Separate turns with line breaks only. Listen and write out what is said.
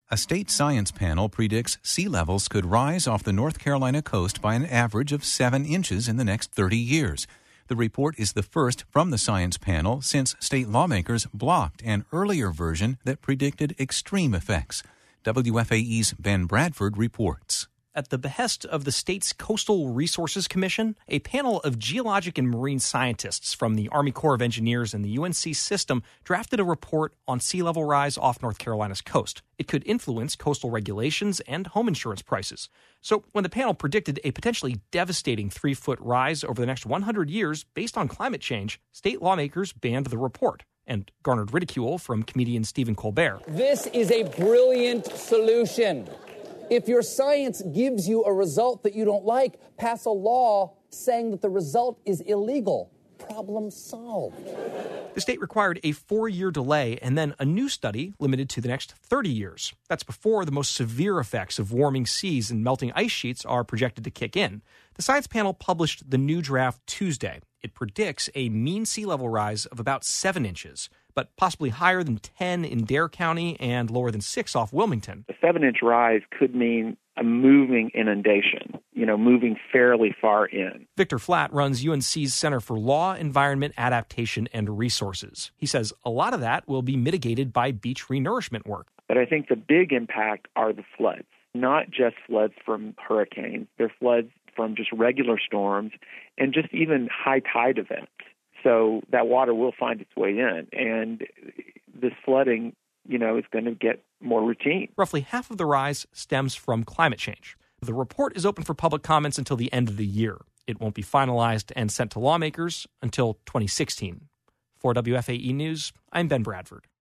A state science panel predicts sea levels could rise off the North Carolina coast by an average of 7 inches in the next 30 years. The report is the first from the science panel since state lawmakers blocked an earlier version that predicted extreme effects. WFAE's Ben Bradford reports.
At the behest of the state's Coastal Resources Commission, a panel of geologic and marine scientists from the Army Corps of Engineers and the UNC system drafted a report on sea level rise off North Carolina's coast. It could influence coastal regulations and home insurance prices. So when the panel predicted a potentially devastating 3-foot rise over the next 100 years based on climate change, state lawmakers banned the report and garnered ridicule from comedian Stephen Colbert.
This is a brilliant solution. If your science gives you a result that you don't like, pass a law saying that the result is illegal. Problem solved.
The state required a 4-year delay and then a new study limited to the next 30 years. That's before the most severe effects of warming seas and melting ice sheets are projected to kick in. The science panel published the new draft Tuesday. It predicts a mean sea level rise of about 7 inches, but possibly higher than 10 in Dare County and lower than 6 off Wilmington.
A 7-inch rise could mean a moving inundation, moving fairly far in.
Victor Flatt runs UNC's Center for Law, Environment, Adaptation, and Resources. He says a lot of that will be mitigated by beach renourishment work.
But I think the big impact are the floods, not just floods from hurricanes. They're floods from just regular storms and just even high tide events. So that water will find its way in, and this flooding, is going to get more routine.
Roughly half of the rise stems from climate change. The report is open for public comments until the end of the year. It won't be finalized and sent to lawmakers until 2016. For WFAE News, I'm Ben Bradford.